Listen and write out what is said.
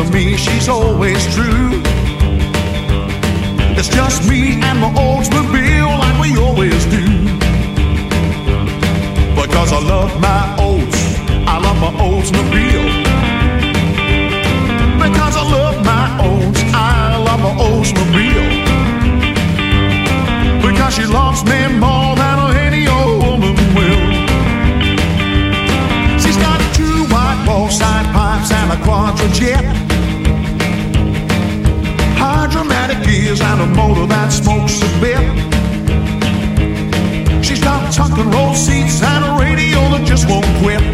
to me she's always true. It's just me and my Oldsmobile like we always do. Because I love my Olds, I love my Oldsmobile. Because I love my Olds, I love my Oldsmobile. Because she loves me more than any old woman will. She's got 2 white wall side pipes and a Quadrajet, hydromatic gears and a motor that smokes a bit. She's got tuck and roll seats and a radio that just won't quit.